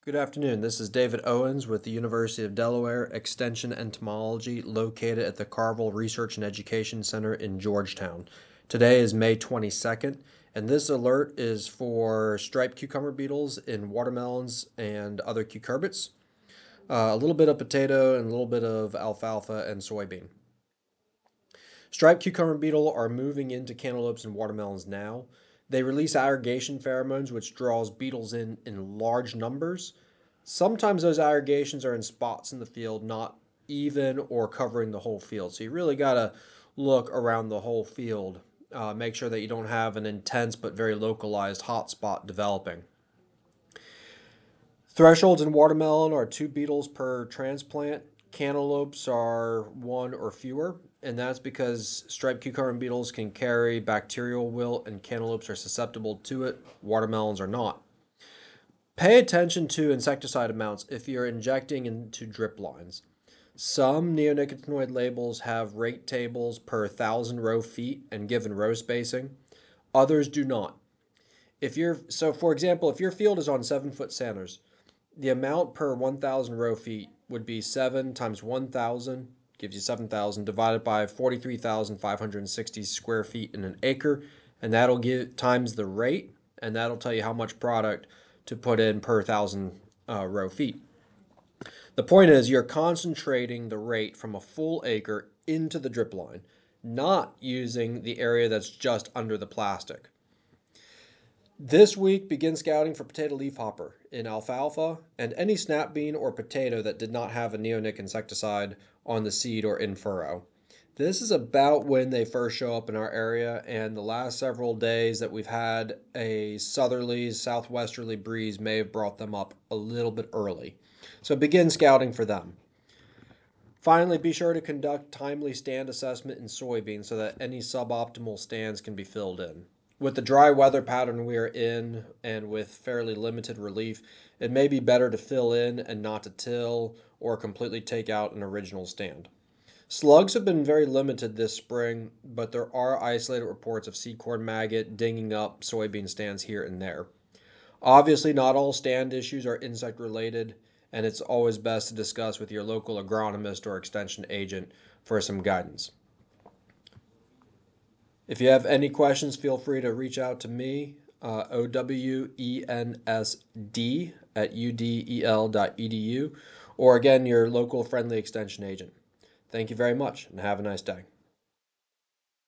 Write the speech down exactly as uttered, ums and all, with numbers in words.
Good afternoon. This is David Owens with the University of Delaware Extension Entomology located at the Carville Research and Education Center in Georgetown. Today is May twenty-second, and this alert is for striped cucumber beetles in watermelons and other cucurbits, uh, a little bit of potato and a little bit of alfalfa and soybean. Striped cucumber beetle are moving into cantaloupes and watermelons now. They release aggregation pheromones, which draws beetles in in large numbers. Sometimes those aggregations are in spots in the field, not even or covering the whole field. So you really got to look around the whole field. Uh, make sure that you don't have an intense but very localized hotspot developing. Thresholds in watermelon are two beetles per transplant. Cantaloupes are one or fewer, and that's because striped cucumber beetles can carry bacterial wilt and cantaloupes are susceptible to it. Watermelons are not. Pay attention to insecticide amounts if you're injecting into drip lines. Some neonicotinoid labels have rate tables per thousand row feet and given row spacing. Others do not. If you're so, for example, if your field is on seven foot centers, the amount per one thousand row feet would be seven times one thousand, gives you seven thousand, divided by forty-three thousand five hundred sixty square feet in an acre, and that'll give times the rate, and that'll tell you how much product to put in per thousand uh, row feet. The point is you're concentrating the rate from a full acre into the drip line, not using the area that's just under the plastic. This week, begin scouting for potato leafhopper in alfalfa and any snap bean or potato that did not have a neonic insecticide on the seed or in furrow. This is about when they first show up in our area, and the last several days that we've had a southerly, southwesterly breeze may have brought them up a little bit early. So begin scouting for them. Finally, be sure to conduct timely stand assessment in soybeans so that any suboptimal stands can be filled in. With the dry weather pattern we are in and with fairly limited relief, it may be better to fill in and not to till or completely take out an original stand. Slugs have been very limited this spring, but there are isolated reports of seed corn maggot dinging up soybean stands here and there. Obviously, not all stand issues are insect related, and it's always best to discuss with your local agronomist or extension agent for some guidance. If you have any questions, feel free to reach out to me, uh, O W E N S D at U D E L dot E D U, or again, your local friendly extension agent. Thank you very much and have a nice day.